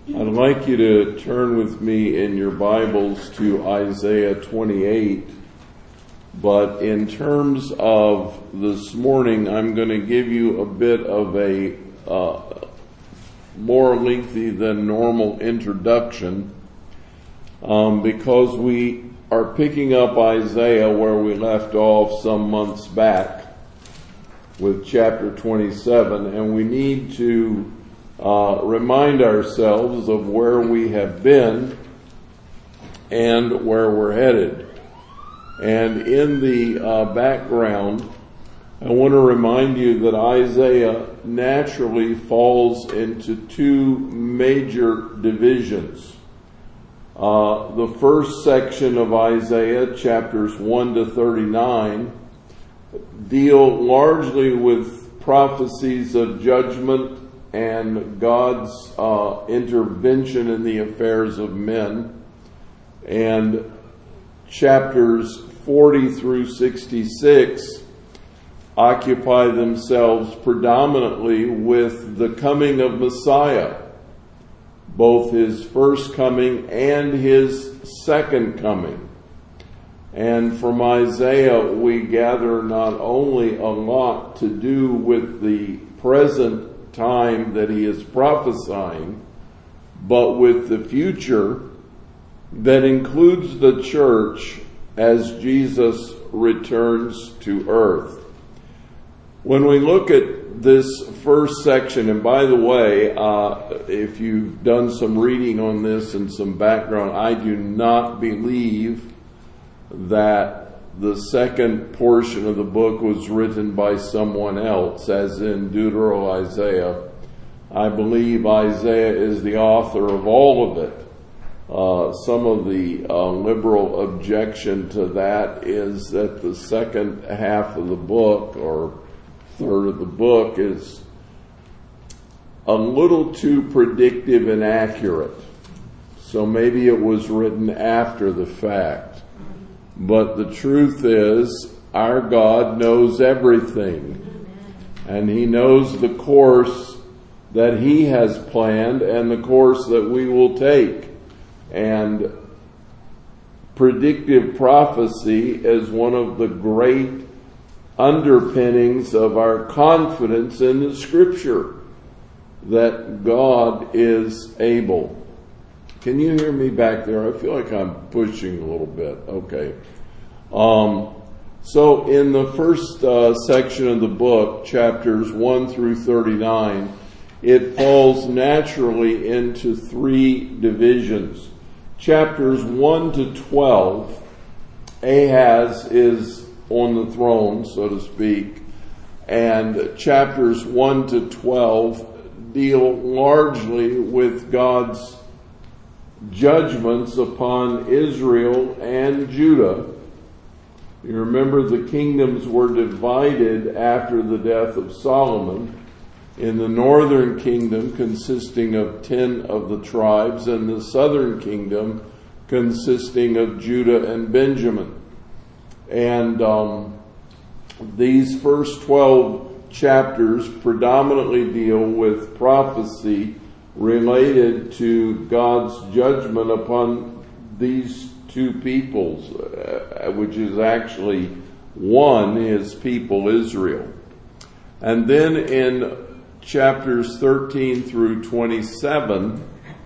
I'd like you to turn with me in your Bibles to Isaiah 28, but in terms of this morning, I'm going to give you a bit of a more lengthy than normal introduction because we are picking up Isaiah where we left off some months back with chapter 27, and we need to remind ourselves of where we have been and where we're headed. And in the background, I want to remind you that Isaiah naturally falls into two major divisions. The first section of Isaiah, chapters 1 to 39, deal largely with prophecies of judgment and God's intervention in the affairs of men. And chapters 40 through 66 occupy themselves predominantly with the coming of Messiah, both his first coming and his second coming. And from Isaiah, we gather not only a lot to do with the present time that he is prophesying, but with the future that includes the church as Jesus returns to earth. When we look at this first section, and by the way, if you've done some reading on this and some background, I do not believe that the second portion of the book was written by someone else, as in Deutero-Isaiah. I believe Isaiah is the author of all of it. Some of the liberal objection to that is that the second half of the book, or third of the book, is a little too predictive and accurate. So maybe it was written after the fact. But the truth is, our God knows everything. And he knows the course that he has planned and the course that we will take. And predictive prophecy is one of the great underpinnings of our confidence in the Scripture, that God is able. Can you hear me back there? I feel like I'm pushing a little bit. Okay. So in the first section of the book, chapters 1 through 39, it falls naturally into three divisions. Chapters 1 to 12, Ahaz is on the throne, so to speak, and chapters 1 to 12 deal largely with God's judgments upon Israel and Judah. You remember the kingdoms were divided after the death of Solomon, in the northern kingdom consisting of 10 of the tribes, and the southern kingdom consisting of Judah and Benjamin. And these first 12 chapters predominantly deal with prophecy related to God's judgment upon these two peoples, which is actually one, his people Israel. And then in chapters 13 through 27,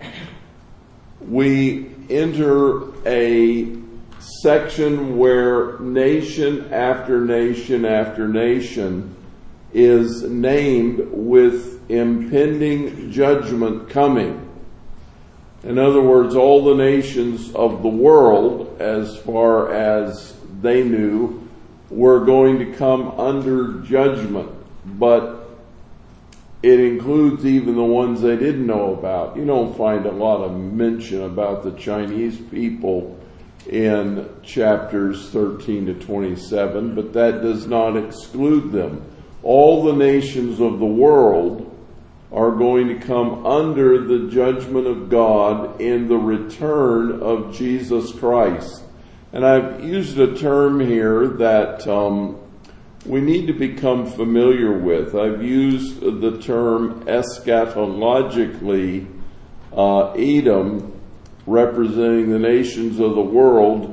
we enter a section where nation after nation after nation is named with impending judgment coming. In other words, all the nations of the world, as far as they knew, were going to come under judgment. But it includes even the ones they didn't know about. You don't find a lot of mention about the Chinese people in chapters 13 to 27, but that does not exclude them. All the nations of the world are going to come under the judgment of God in the return of Jesus Christ. And I've used a term here that we need to become familiar with. I've used the term eschatologically Edom, representing the nations of the world,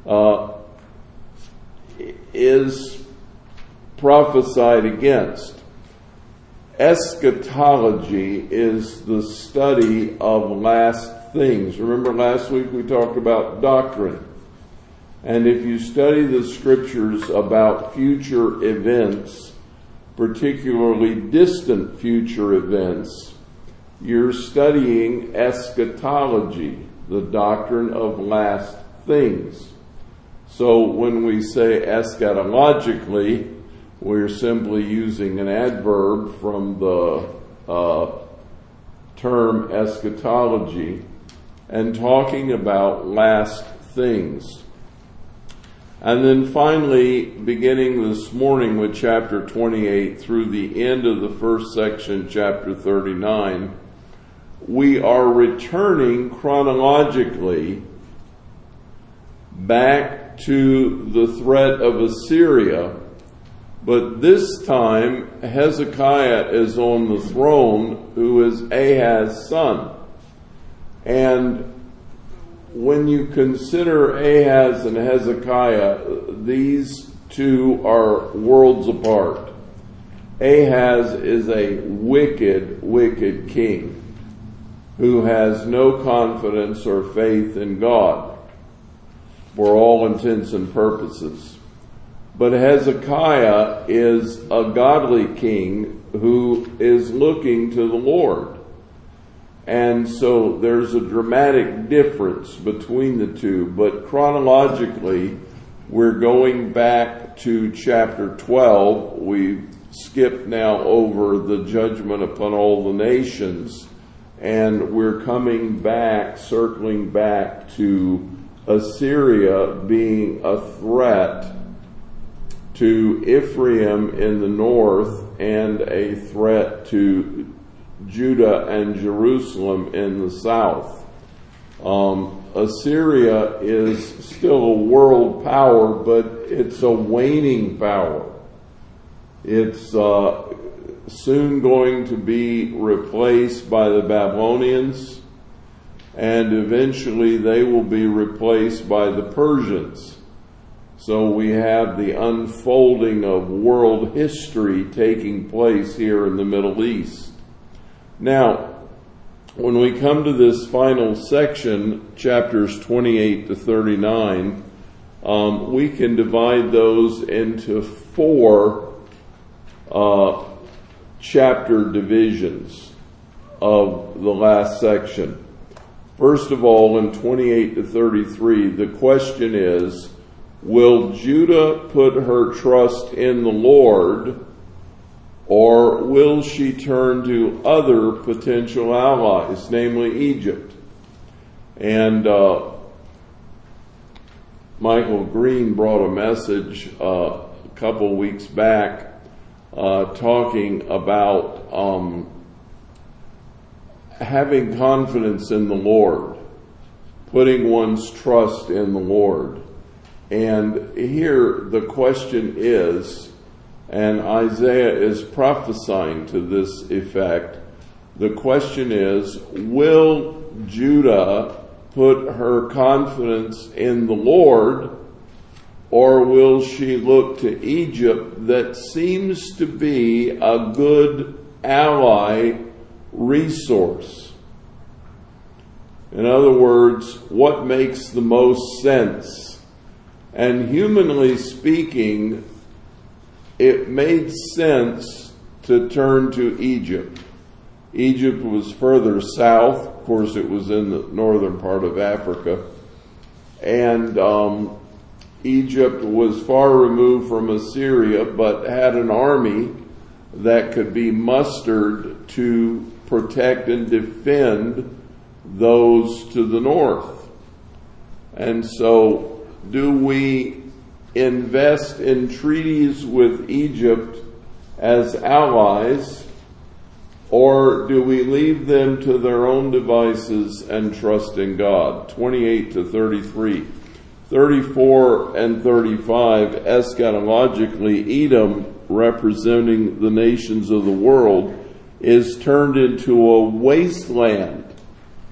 is prophesied against. Eschatology is the study of last things. Remember last week we talked about doctrine. And if you study the scriptures about future events, particularly distant future events, you're studying eschatology, the doctrine of last things. So when we say eschatologically, we're simply using an adverb from the term eschatology and talking about last things. And then finally, beginning this morning with chapter 28 through the end of the first section, chapter 39, we are returning chronologically back to the threat of Assyria, but this time Hezekiah is on the throne, who is Ahaz's son. And when you consider Ahaz and Hezekiah, these two are worlds apart. Ahaz is a wicked, wicked king who has no confidence or faith in God for all intents and purposes. But Hezekiah is a godly king who is looking to the Lord. And so there's a dramatic difference between the two. But chronologically, we're going back to chapter 12. We've skipped now over the judgment upon all the nations. And we're coming back, circling back to Assyria being a threat to Ephraim in the north and a threat to Judah and Jerusalem in the south. Assyria is still a world power, but it's a waning power. It's soon going to be replaced by the Babylonians, and eventually they will be replaced by the Persians. So we have the unfolding of world history taking place here in the Middle East. Now, when we come to this final section, chapters 28 to 39, we can divide those into four chapter divisions of the last section. First of all, in 28 to 33, the question is, will Judah put her trust in the Lord, or will she turn to other potential allies, namely Egypt? And Michael Green brought a message a couple weeks back talking about having confidence in the Lord, putting one's trust in the Lord. And here the question is, and Isaiah is prophesying to this effect, the question is, will Judah put her confidence in the Lord, or will she look to Egypt that seems to be a good ally resource? In other words, what makes the most sense? And humanly speaking, it made sense to turn to Egypt. Egypt was further south. Of course, it was in the northern part of Africa. And Egypt was far removed from Assyria, but had an army that could be mustered to protect and defend those to the north. And so, do we invest in treaties with Egypt as allies, or do we leave them to their own devices and trust in God? 28 to 33. 34 and 35, eschatologically, Edom, representing the nations of the world, is turned into a wasteland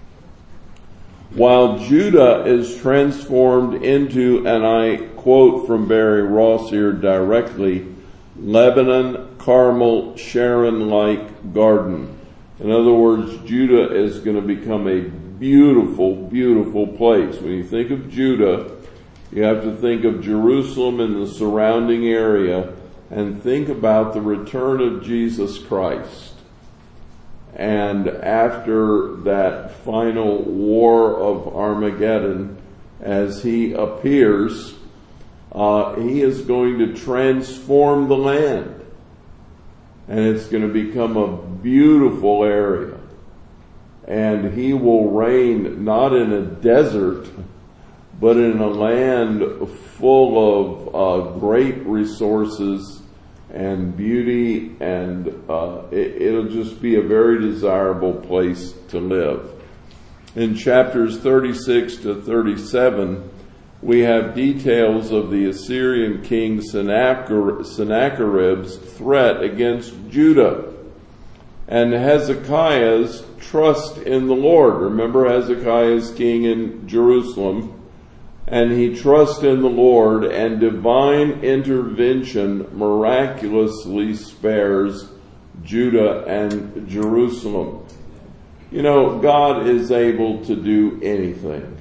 while Judah is transformed into, and I quote from Barry Ross here directly, Lebanon, Carmel, Sharon-like garden. In other words, Judah is going to become a beautiful, beautiful place. When you think of Judah, you have to think of Jerusalem and the surrounding area, and think about the return of Jesus Christ. And after that final war of Armageddon, as he appears, he is going to transform the land. And it's going to become a beautiful area. And he will reign not in a desert, but in a land full of great resources and beauty, and it'll just be a very desirable place to live. In chapters 36 to 37, we have details of the Assyrian king Sennacherib's threat against Judah and Hezekiah's trust in the Lord. Remember, Hezekiah is king in Jerusalem, and he trusts in the Lord, and divine intervention miraculously spares Judah and Jerusalem. You know, God is able to do anything.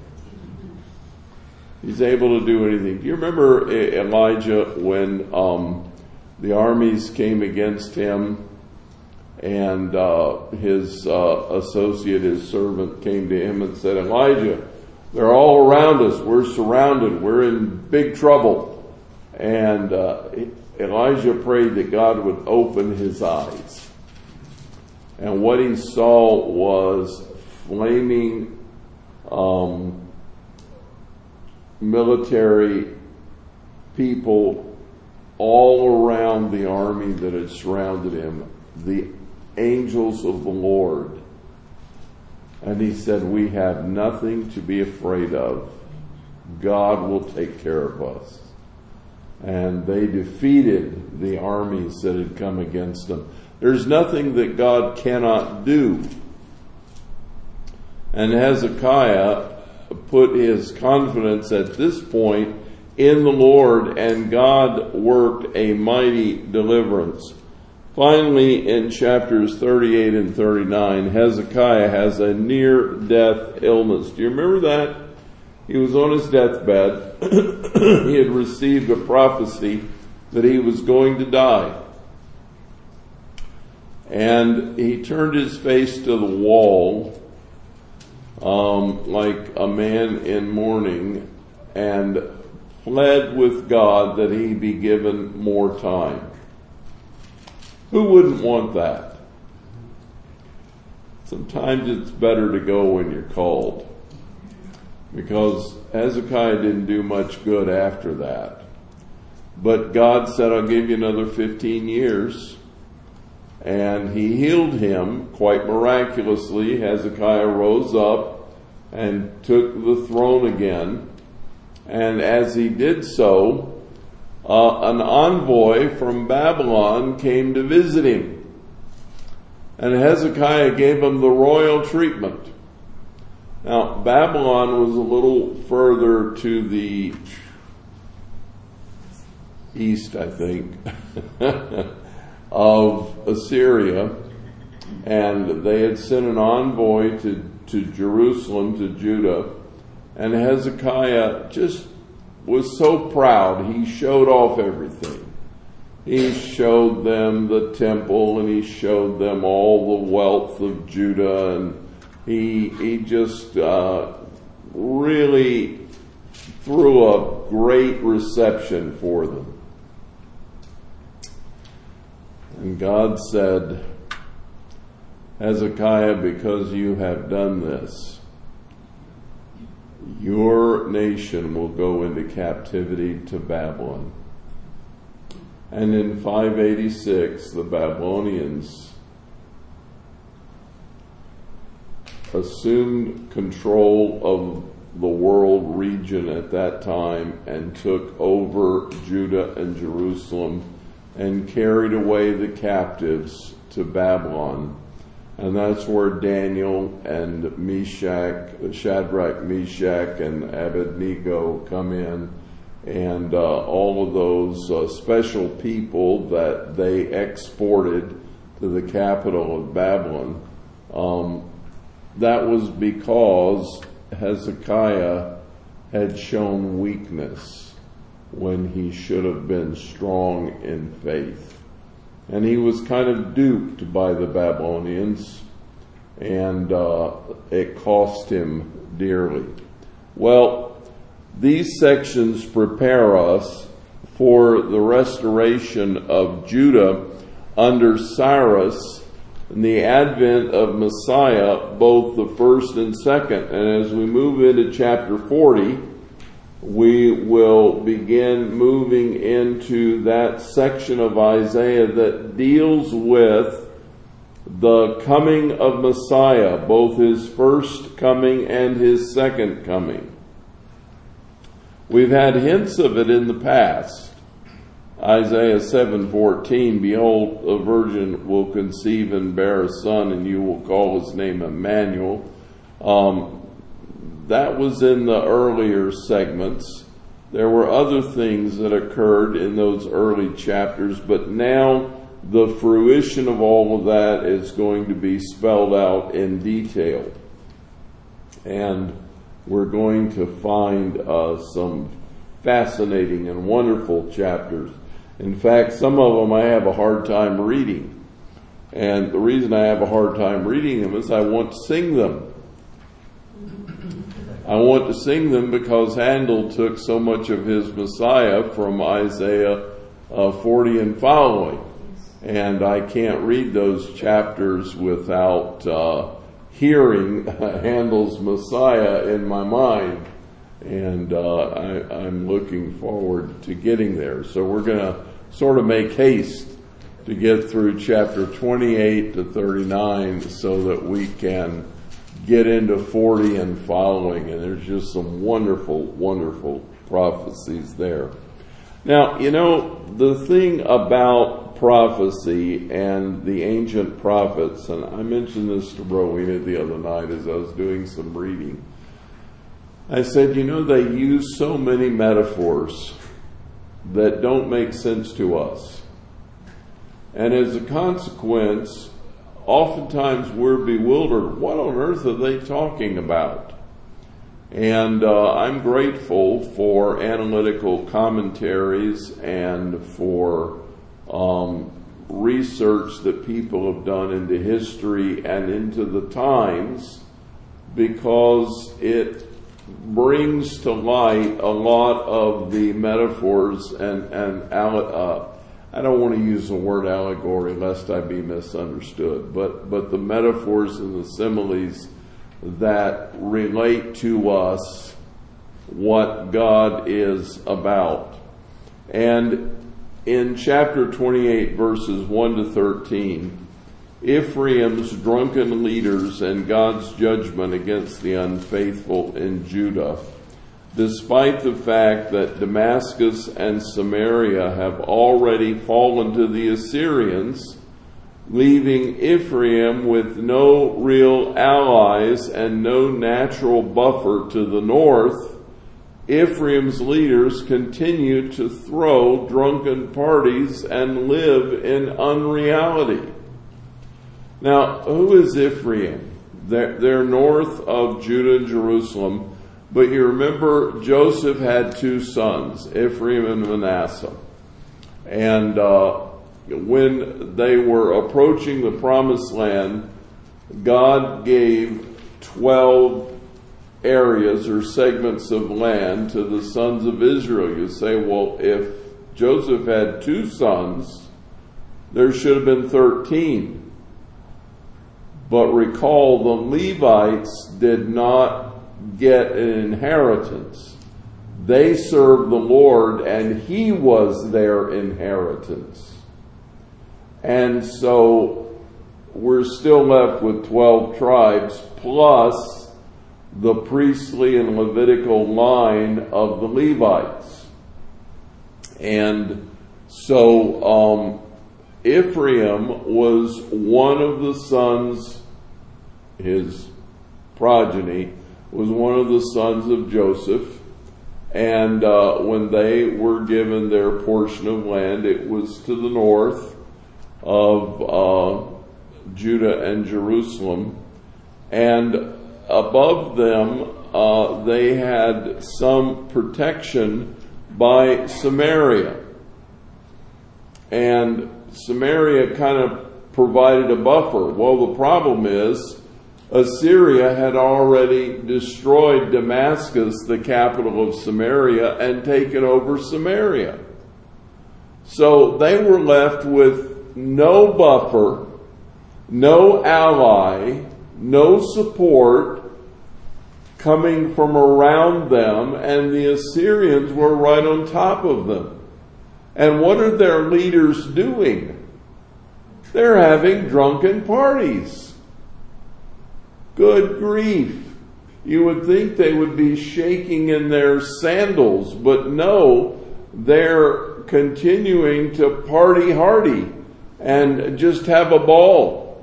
He's able to do anything. Do you remember Elijah when the armies came against him, and his associate, his servant, came to him and said, Elijah, they're all around us. We're surrounded. We're in big trouble. And Elijah prayed that God would open his eyes. And what he saw was flaming military people all around the army that had surrounded him, the angels of the Lord. And he said, we have nothing to be afraid of. God will take care of us. And they defeated the armies that had come against them. There's nothing that God cannot do. And Hezekiah put his confidence at this point in the Lord, and God worked a mighty deliverance. Finally, in chapters 38 and 39, Hezekiah has a near-death illness. Do you remember that? He was on his deathbed. He had received a prophecy that he was going to die. And he turned his face to the wall, like a man in mourning, and pled with God that he be given more time. Who wouldn't want that? Sometimes it's better to go when you're called, because Hezekiah didn't do much good after that. But God said, I'll give you another 15 years. And he healed him quite miraculously. Hezekiah rose up and took the throne again. And as he did so, an envoy from Babylon came to visit him. And Hezekiah gave him the royal treatment. Now, Babylon was a little further to the east, I think, of Assyria. And they had sent an envoy to Jerusalem, to Judah. And Hezekiah just was so proud. He showed off everything. He showed them the temple, and he showed them all the wealth of Judah, and he just really threw a great reception for them. And God said, Hezekiah, because you have done this, your nation will go into captivity to Babylon. And in 586, the Babylonians assumed control of the world region at that time and took over Judah and Jerusalem and carried away the captives to Babylon. And that's where Daniel and Shadrach, Meshach, and Abednego come in, and all of those special people that they exported to the capital of Babylon. That was because Hezekiah had shown weakness when he should have been strong in faith. And he was kind of duped by the Babylonians, and it cost him dearly. Well, these sections prepare us for the restoration of Judah under Cyrus and the advent of Messiah, both the first and second. And as we move into chapter 40, we will begin moving into that section of Isaiah that deals with the coming of Messiah, both his first coming and his second coming. We've had hints of it in the past. Isaiah 7:14, behold, a virgin will conceive and bear a son, and you will call his name Emmanuel. That was in the earlier segments. There were other things that occurred in those early chapters, but now the fruition of all of that is going to be spelled out in detail. And we're going to find some fascinating and wonderful chapters. In fact, some of them I have a hard time reading. And the reason I have a hard time reading them is I want to sing them. I want to sing them because Handel took so much of his Messiah from Isaiah 40 and following. And I can't read those chapters without hearing Handel's Messiah in my mind. And I'm looking forward to getting there. So we're going to sort of make haste to get through chapter 28 to 39 so that we can get into 40 and following. And there's just some wonderful, wonderful prophecies there. Now, you know, the thing about prophecy and the ancient prophets, and I mentioned this to Rowena the other night as I was doing some reading. I said, you know, they use so many metaphors that don't make sense to us. And as a consequence, oftentimes we're bewildered. What on earth are they talking about? And I'm grateful for analytical commentaries and for research that people have done into history and into the times, because it brings to light a lot of the metaphors and I don't want to use the word allegory lest I be misunderstood, but the metaphors and the similes that relate to us what God is about. And in chapter 28, verses 1 to 13, Ephraim's drunken leaders and God's judgment against the unfaithful in Judah, despite the fact that Damascus and Samaria have already fallen to the Assyrians, leaving Ephraim with no real allies and no natural buffer to the north, Ephraim's leaders continue to throw drunken parties and live in unreality. Now, who is Ephraim? They're north of Judah and Jerusalem, but you remember Joseph had two sons, Ephraim and Manasseh. And when they were approaching the promised land, God gave 12 areas or segments of land to the sons of Israel. You say, well, if Joseph had two sons, there should have been 13. But recall, the Levites did not get an inheritance. They served the Lord, and He was their inheritance. And so we're still left with 12 tribes, plus the priestly and Levitical line of the Levites. And so Ephraim was one of the sons his progeny, was one of the sons of Joseph. And when they were given their portion of land, it was to the north of Judah and Jerusalem. And above them, they had some protection by Samaria. And Samaria kind of provided a buffer. Well, the problem is Assyria had already destroyed Damascus, the capital of Samaria, and taken over Samaria. So they were left with no buffer, no ally, no support coming from around them, and the Assyrians were right on top of them. And what are their leaders doing? They're having drunken parties. Good grief. You would think they would be shaking in their sandals, but no, they're continuing to party hardy and just have a ball.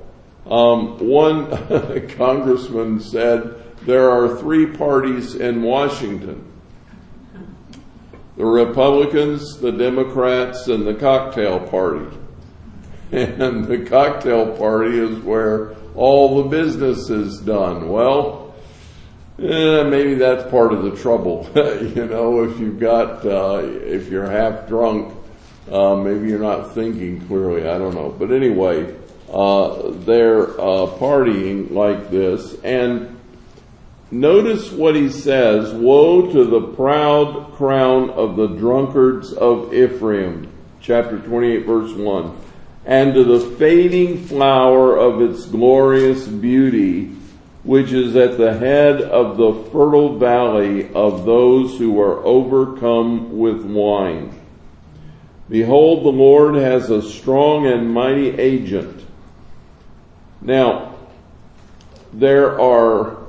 One congressman said there are 3 parties in Washington: the Republicans, the Democrats, and the cocktail party. And the cocktail party is where all the business is done. Well, maybe that's part of the trouble. If you've got, if you're half drunk, maybe you're not thinking clearly. I don't know. But anyway, they're partying like this. And notice what he says: woe to the proud crown of the drunkards of Ephraim. Chapter 28, verse 1. And to the fading flower of its glorious beauty, which is at the head of the fertile valley of those who are overcome with wine. Behold, the Lord has a strong and mighty agent. Now, there are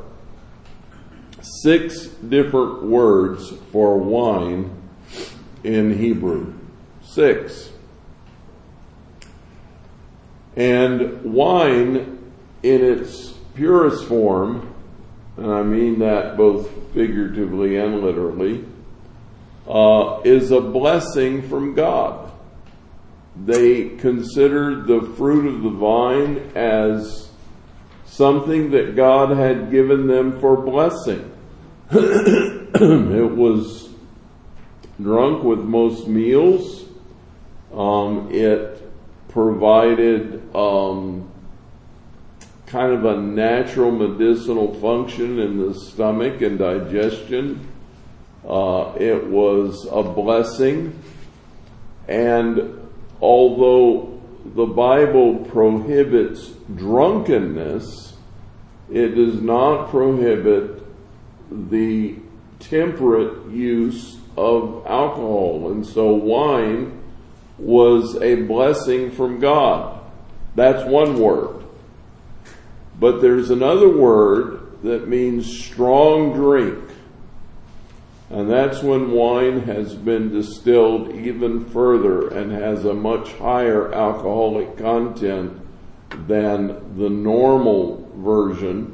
6 different words for wine in Hebrew. 6. And wine in its purest form, and I mean that both figuratively and literally, is a blessing from God. They considered the fruit of the vine as something that God had given them for blessing. It was drunk with most meals. It provided kind of a natural medicinal function in the stomach and digestion. It was a blessing. And although the Bible prohibits drunkenness, it does not prohibit the temperate use of alcohol. And so wine was a blessing from God. That's one word. But there's another word that means strong drink. And that's when wine has been distilled even further and has a much higher alcoholic content than the normal version.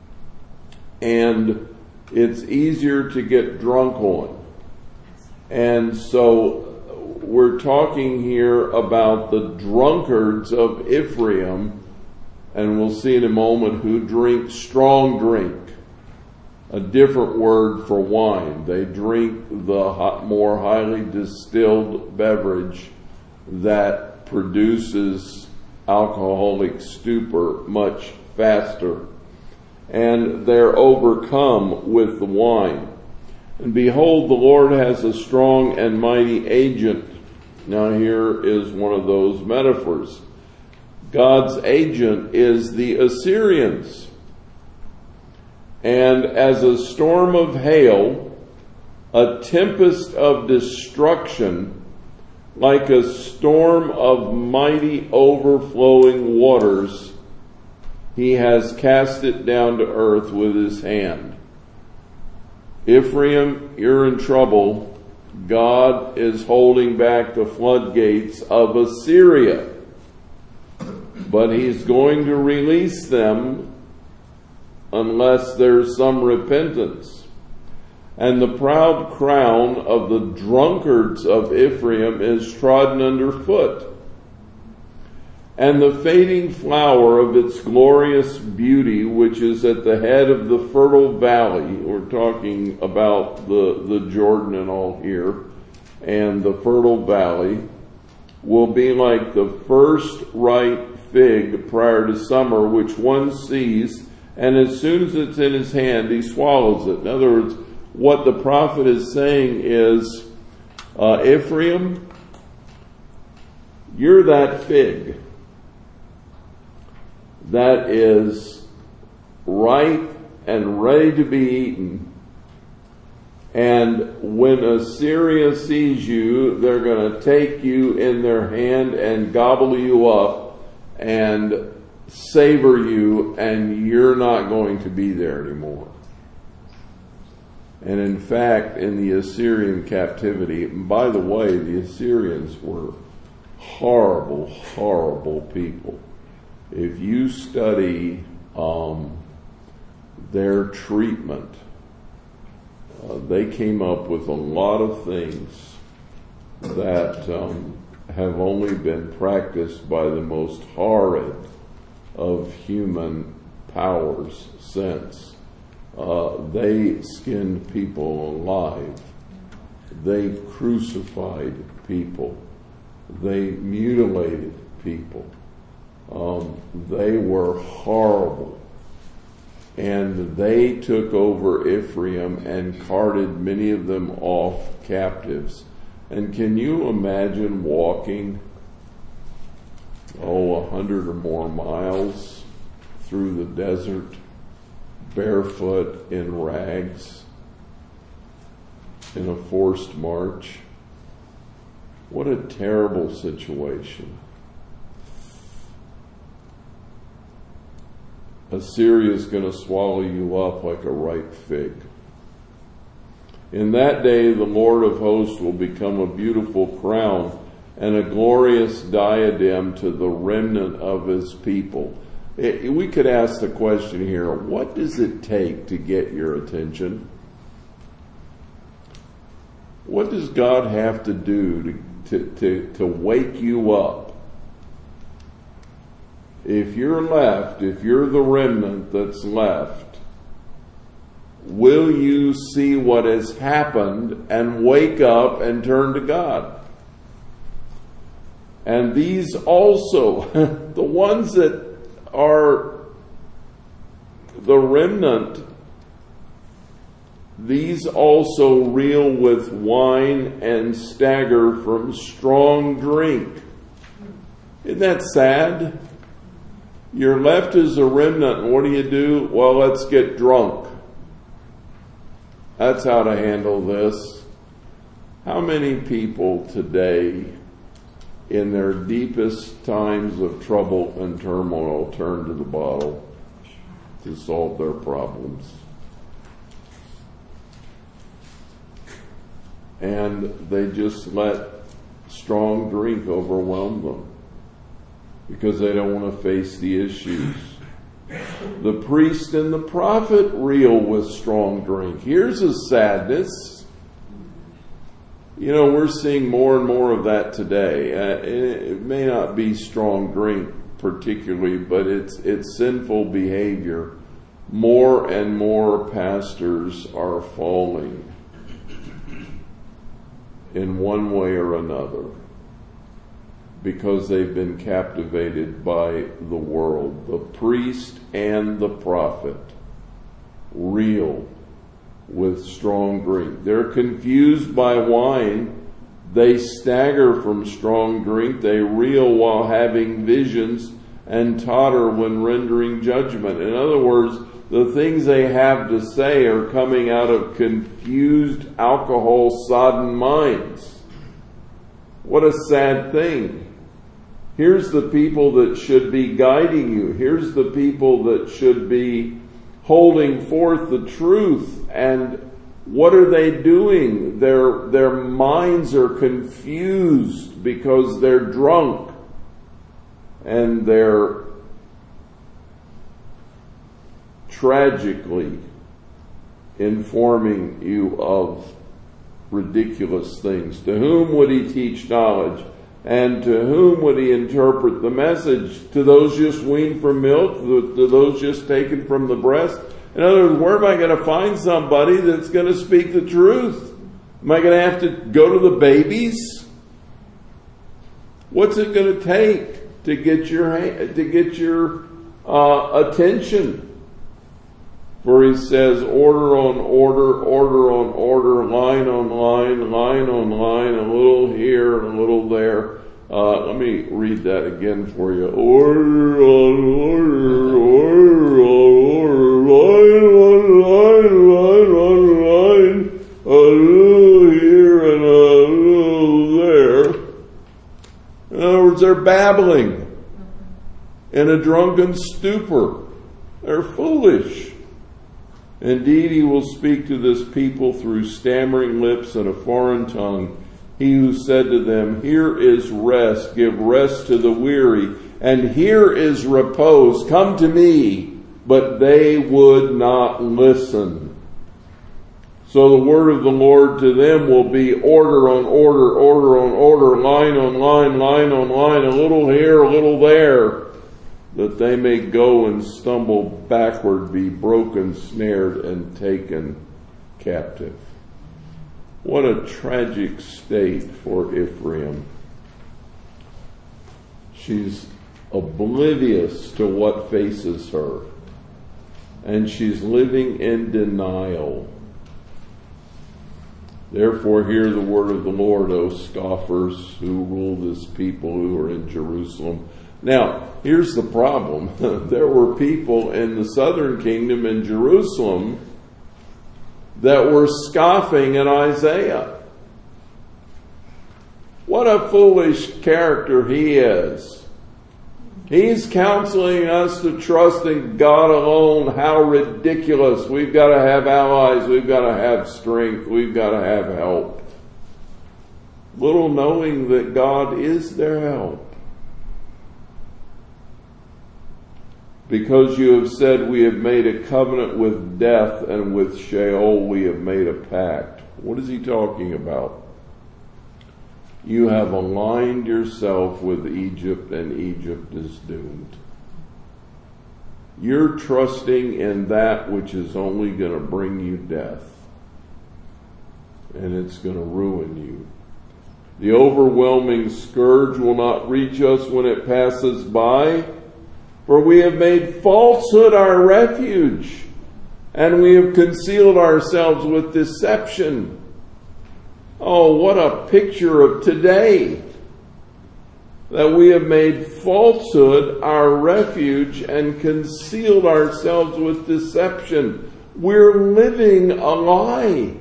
And it's easier to get drunk on. And so we're talking here about the drunkards of Ephraim, and we'll see in a moment who drink strong drink, a different word for wine. They drink the more highly distilled beverage that produces alcoholic stupor much faster. And they're overcome with the wine. And behold, the Lord has a strong and mighty agent. Now here is one of those metaphors. God's agent is the Assyrians. And as a storm of hail, a tempest of destruction, like a storm of mighty overflowing waters, he has cast it down to earth with his hand. Ephraim, you're in trouble. God is holding back the floodgates of Assyria. But he's going to release them unless there's some repentance. And the proud crown of the drunkards of Ephraim is trodden underfoot. And the fading flower of its glorious beauty, which is at the head of the fertile valley, we're talking about the Jordan and all here, and the fertile valley, will be like the first ripe fig prior to summer, which one sees, and as soon as it's in his hand, he swallows it. In other words, what the prophet is saying is, Ephraim, you're that fig that is ripe and ready to be eaten. And when Assyria sees you, they're going to take you in their hand and gobble you up and savor you, and you're not going to be there anymore. And in fact, in the Assyrian captivity, and by the way, the Assyrians were horrible, horrible people. If you study their treatment, they came up with a lot of things that have only been practiced by the most horrid of human powers since. They skinned people alive. They crucified people. They mutilated people. They were horrible. And they took over Ephraim and carted many of them off captives. And can you imagine walking, 100 or more miles through the desert, barefoot in rags, in a forced march? What a terrible situation. Assyria is going to swallow you up like a ripe fig. In that day, the Lord of hosts will become a beautiful crown and a glorious diadem to the remnant of his people. We could ask the question here, what does it take to get your attention? What does God have to do to wake you up? If you're left, if you're the remnant that's left, will you see what has happened and wake up and turn to God? And these also, the ones that are the remnant, these also reel with wine and stagger from strong drink. Isn't that sad? You're left as a remnant, and what do? Well, let's get drunk. That's how to handle this. How many people today, in their deepest times of trouble and turmoil, turn to the bottle to solve their problems? And they just let strong drink overwhelm them, because they don't want to face the issues. The priest and the prophet reel with strong drink. Here's a sadness. We're seeing more and more of that today. It may not be strong drink particularly, but it's sinful behavior. More and more pastors are falling in one way or another, because they've been captivated by the world. The priest and the prophet reel with strong drink. They're confused by wine. They stagger from strong drink. They reel while having visions and totter when rendering judgment. In other words, the things they have to say are coming out of confused, alcohol-sodden minds. What a sad thing. Here's the people that should be guiding you. Here's the people that should be holding forth the truth. And what are they doing? Their minds are confused because they're drunk. And they're tragically informing you of ridiculous things. To whom would he teach knowledge? And to whom would he interpret the message? To those just weaned from milk? To those just taken from the breast? In other words, where am I going to find somebody that's going to speak the truth? Am I going to have to go to the babies? What's it going to take to get your attention? For he says, order on order, order on order, line on line, line on line, a little here and a little there. Let me read that again for you. Order on order, order on order, line on line, line on line, a little here and a little there. In other words, they're babbling in a drunken stupor. They're foolish. Indeed, he will speak to this people through stammering lips and a foreign tongue. He who said to them, here is rest, give rest to the weary, and here is repose, come to me, but they would not listen. So the word of the Lord to them will be order on order, order on order, line on line, line on line, a little here, a little there, that they may go and stumble backward, be broken, snared, and taken captive. What a tragic state for Ephraim. She's oblivious to what faces her, and she's living in denial. Therefore, hear the word of the Lord, O scoffers who rule this people who are in Jerusalem. Now, here's the problem. There were people in the southern kingdom in Jerusalem that were scoffing at Isaiah. What a foolish character he is. He's counseling us to trust in God alone. How ridiculous. We've got to have allies. We've got to have strength. We've got to have help. Little knowing that God is their help. Because you have said, we have made a covenant with death, and with Sheol we have made a pact. What is he talking about? You have aligned yourself with Egypt, and Egypt is doomed. You're trusting in that which is only going to bring you death. And it's going to ruin you. The overwhelming scourge will not reach us when it passes by. For we have made falsehood our refuge, and we have concealed ourselves with deception. Oh, what a picture of today. That we have made falsehood our refuge and concealed ourselves with deception. We're living a lie.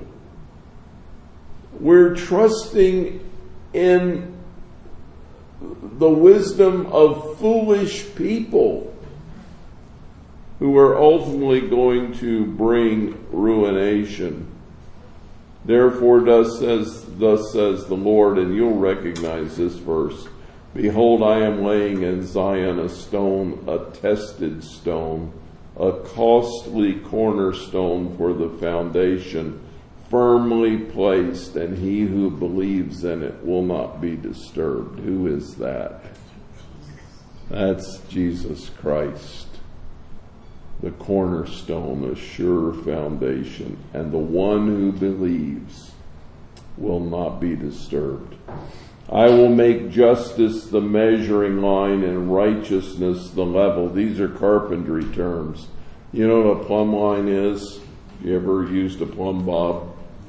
We're trusting in the wisdom of foolish people who are ultimately going to bring ruination. Therefore, thus says the Lord, and you'll recognize this verse. Behold, I am laying in Zion a stone, a tested stone, a costly cornerstone for the foundation, firmly placed, and he who believes in it will not be disturbed. Who is that? That's Jesus Christ, the cornerstone, a sure foundation, and the one who believes will not be disturbed. I will make justice the measuring line and righteousness the level. These are carpentry terms. You know what a plumb line is? You ever used a plumb bob?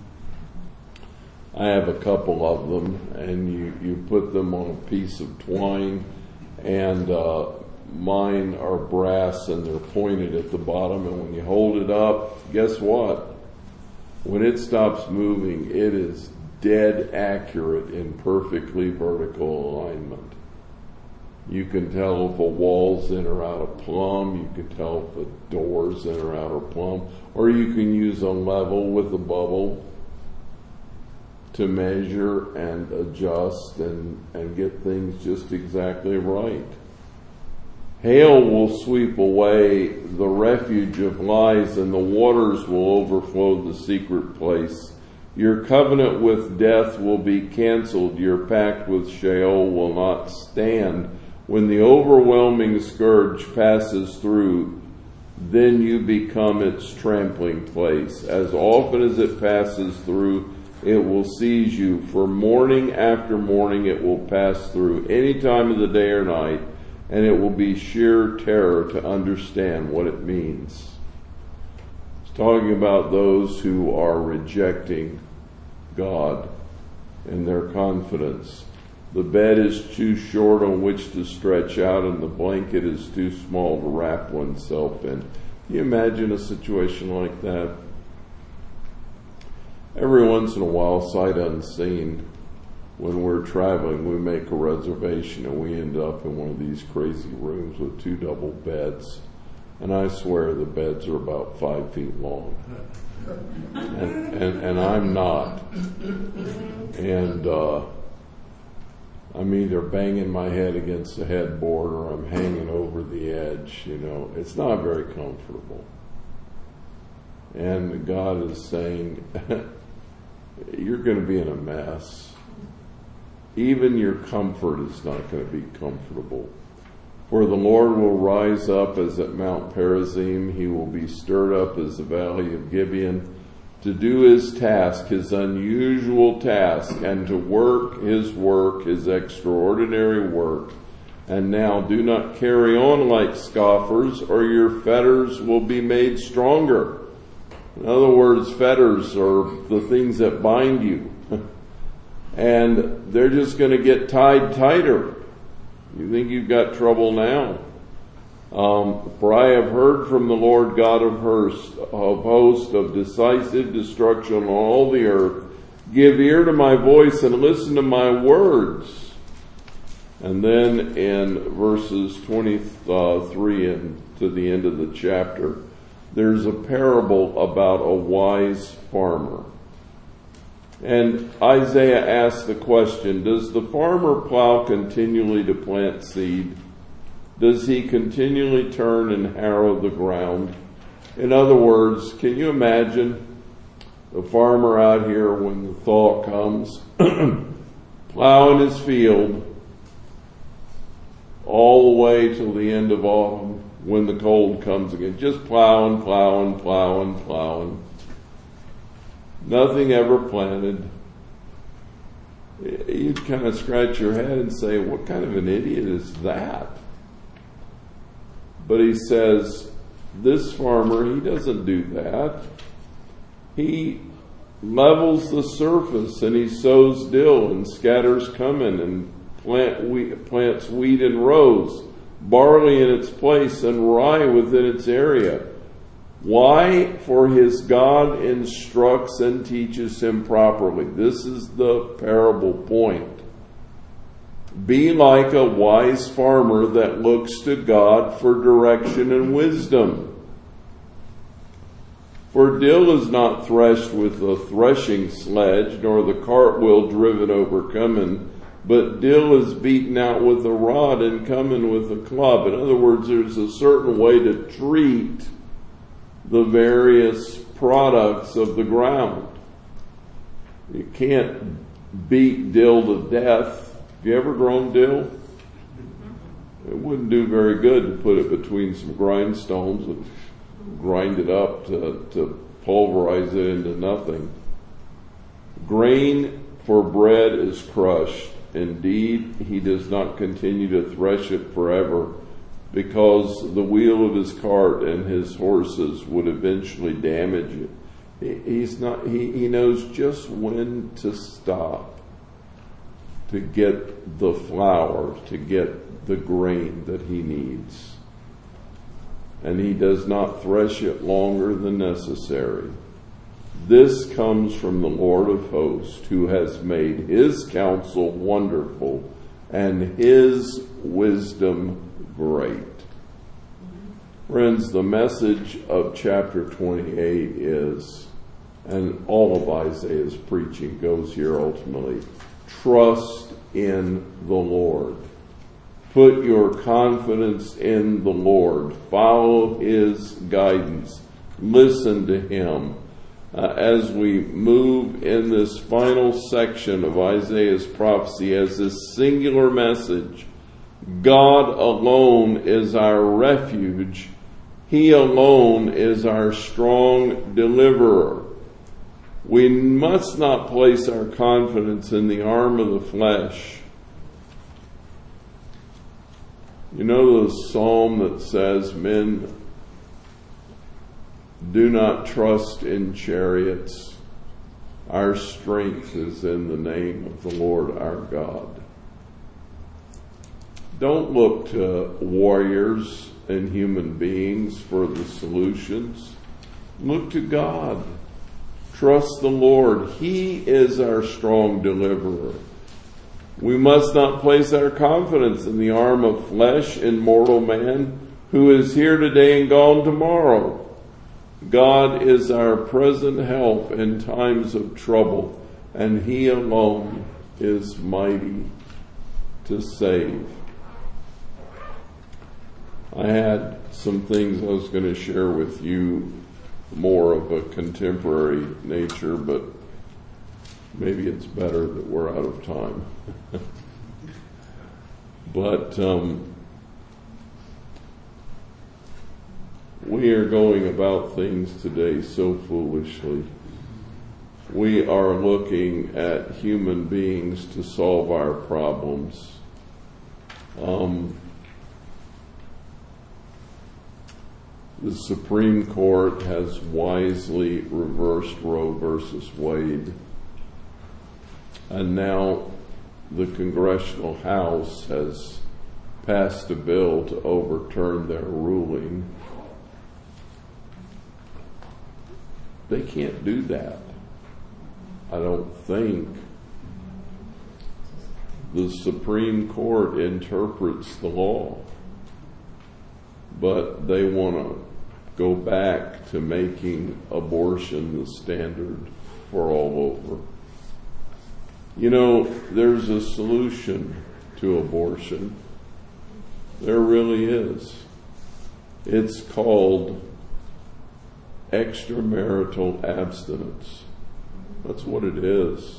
I have a couple of them, and you put them on a piece of twine, and mine are brass and they're pointed at the bottom, and when you hold it up, guess what? When it stops moving, it is dead accurate in perfectly vertical alignment. You can tell if a wall's in or out of plumb, you can tell if a door's in or out of plumb, or you can use a level with a bubble to measure and adjust and get things just exactly right. Hail will sweep away the refuge of lies, and the waters will overflow the secret place. Your covenant with death will be canceled. Your pact with Sheol will not stand. When the overwhelming scourge passes through, then you become its trampling place. As often as it passes through, it will seize you. For morning after morning it will pass through, any time of the day or night, and it will be sheer terror to understand what it means. It's talking about those who are rejecting God and their confidence. The bed is too short on which to stretch out, and the blanket is too small to wrap oneself in. Can you imagine a situation like that? Every once in a while, sight unseen, when we're traveling, we make a reservation and we end up in one of these crazy rooms with 2 double beds. And I swear the beds are about 5 feet long. And I'm not. And I'm either banging my head against the headboard or I'm hanging over the edge. It's not very comfortable. And God is saying, you're going to be in a mess. Even your comfort is not going to be comfortable. For the Lord will rise up as at Mount Perazim. He will be stirred up as the valley of Gibeon, to do his task, his unusual task, and to work, his extraordinary work. And now do not carry on like scoffers, or your fetters will be made stronger. In other words, fetters are the things that bind you. And they're just going to get tied tighter. You think you've got trouble now. For I have heard from the Lord God of hosts of decisive destruction on all the earth. Give ear to my voice and listen to my words. And then in verses 23 and to the end of the chapter, there's a parable about a wise farmer. And Isaiah asks the question, does the farmer plow continually to plant seed? Does he continually turn and harrow the ground? In other words, can you imagine the farmer out here when the thaw comes, plowing his field all the way till the end of autumn when the cold comes again, just plowing. Nothing ever planted. You'd kind of scratch your head and say, what kind of an idiot is that? But he says, this farmer, he doesn't do that. He levels the surface and he sows dill and scatters cumin and plants wheat in rows, barley in its place and rye within its area. Why? For his God instructs and teaches him properly. This is the parable point. Be like a wise farmer that looks to God for direction and wisdom. For dill is not threshed with a threshing sledge, nor the cartwheel driven over cumin, but dill is beaten out with a rod and cumin with a club. In other words, there's a certain way to treat the various products of the ground. You can't beat dill to death. Have you ever grown dill? It wouldn't do very good to put it between some grindstones and grind it up to pulverize it into nothing. Grain for bread is crushed. Indeed, he does not continue to thresh it forever, because the wheel of his cart and his horses would eventually damage it. He knows just when to stop to get the flour, to get the grain that he needs. And he does not thresh it longer than necessary. This comes from the Lord of hosts, who has made his counsel wonderful and his wisdom great. Friends, the message of chapter 28 is, and all of Isaiah's preaching goes here ultimately, trust in the Lord. Put your confidence in the Lord. Follow His guidance. Listen to Him. As we move in this final section of Isaiah's prophecy as this singular message, God alone is our refuge. He alone is our strong deliverer. We must not place our confidence in the arm of the flesh. You know the psalm that says, men do not trust in chariots. Our strength is in the name of the Lord our God. Don't look to warriors and human beings for the solutions. Look to God. Trust the Lord. He is our strong deliverer. We must not place our confidence in the arm of flesh and mortal man who is here today and gone tomorrow. God is our present help in times of trouble, and He alone is mighty to save. I had some things I was going to share with you, more of a contemporary nature, but maybe it's better that we're out of time. But we are going about things today so foolishly. We are looking at human beings to solve our problems. The Supreme Court has wisely reversed Roe versus Wade. And now the Congressional House has passed a bill to overturn their ruling. They can't do that. I don't think. The Supreme Court interprets the law, but they want to go back to making abortion the standard for all over. You know, there's a solution to abortion. There really is. It's called extramarital abstinence. That's what it is.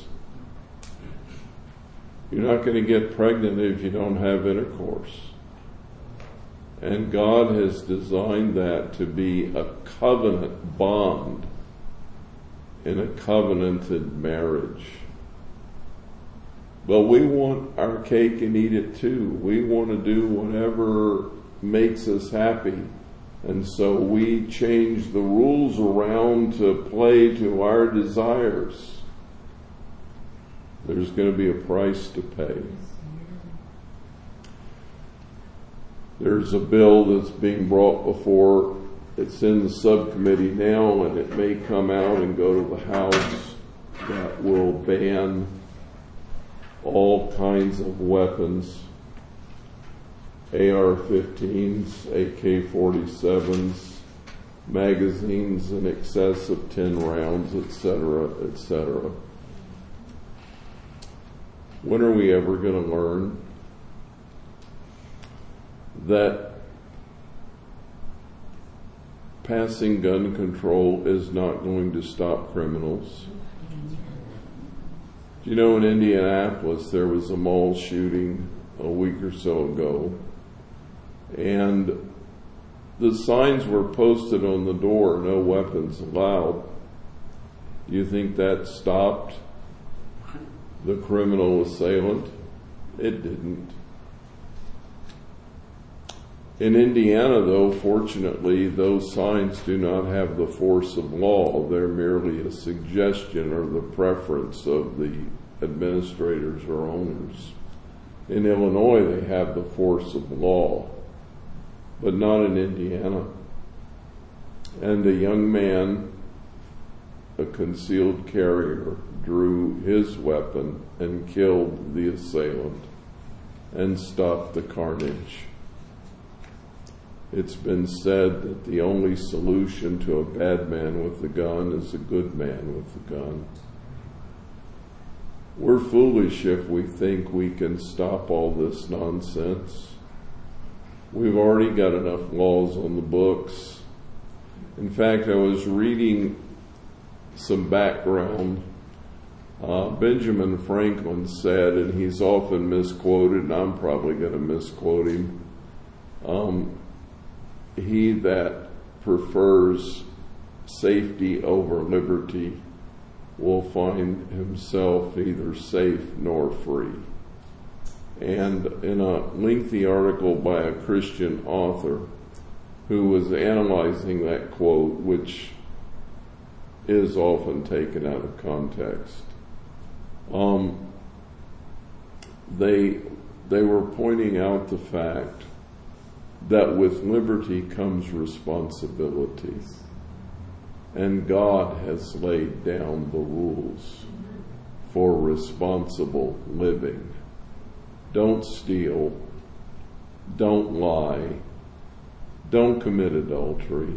You're not going to get pregnant if you don't have intercourse. And God has designed that to be a covenant bond in a covenanted marriage. But we want our cake and eat it too. We want to do whatever makes us happy. And so we change the rules around to play to our desires. There's going to be a price to pay. There's a bill that's being brought before, it's in the subcommittee now, and it may come out and go to the House, that will ban all kinds of weapons, AR-15s, AK-47s, magazines in excess of 10 rounds, etc., etc. When are we ever going to learn that passing gun control is not going to stop criminals? Do you know in Indianapolis there was a mall shooting a week or so ago, and the signs were posted on the door, no weapons allowed. Do you think that stopped the criminal assailant? It didn't. In Indiana, though, fortunately, those signs do not have the force of law. They're merely a suggestion or the preference of the administrators or owners. In Illinois, they have the force of law, but not in Indiana. And a young man, a concealed carrier, drew his weapon and killed the assailant and stopped the carnage. It's been said that the only solution to a bad man with a gun is a good man with a gun. We're foolish if we think we can stop all this nonsense. We've already got enough laws on the books. In fact, I was reading some background. Benjamin Franklin said, and he's often misquoted, and I'm probably going to misquote him, he that prefers safety over liberty will find himself neither safe nor free. And in a lengthy article by a Christian author who was analyzing that quote, which is often taken out of context, they were pointing out the fact that with liberty comes responsibility. And God has laid down the rules for responsible living. Don't steal. Don't lie. Don't commit adultery,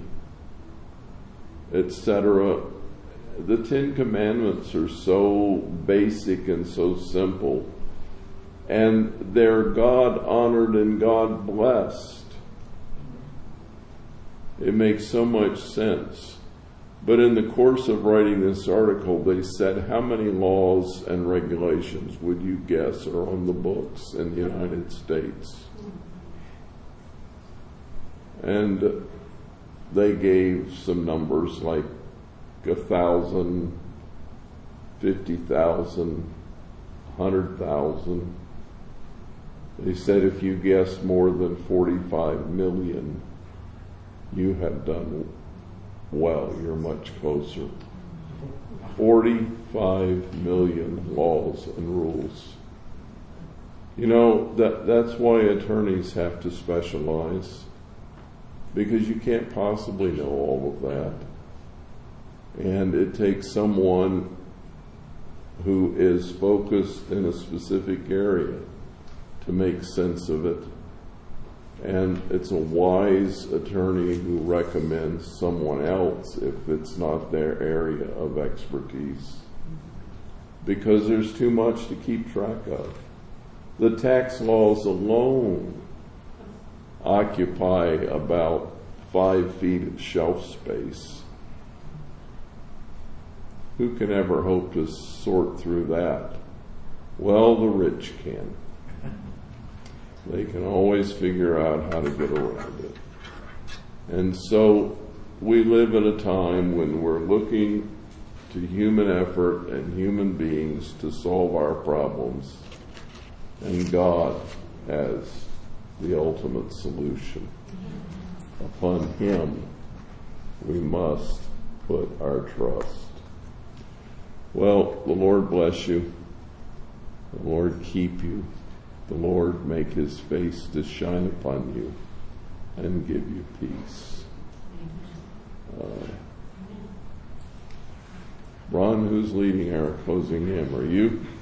etc. The Ten Commandments are so basic and so simple, and they're God honored and God blessed. It makes so much sense. But in the course of writing this article, they said, how many laws and regulations would you guess are on the books in the United States? And they gave some numbers like 1,000, 50,000, 100,000. They said if you guess more than 45 million, you have done well, you're much closer. 45 million laws and rules. You know, that's why attorneys have to specialize, because you can't possibly know all of that. And it takes someone who is focused in a specific area to make sense of it. And it's a wise attorney who recommends someone else if it's not their area of expertise, because there's too much to keep track of. The tax laws alone occupy about 5 feet of shelf space. Who can ever hope to sort through that? Well, the rich can. They can always figure out how to get around it. And so we live at a time when we're looking to human effort and human beings to solve our problems. And God has the ultimate solution. Upon Him we must put our trust. Well, the Lord bless you. The Lord keep you. The Lord make His face to shine upon you and give you peace. Ron, who's leading our closing hymn? Are you?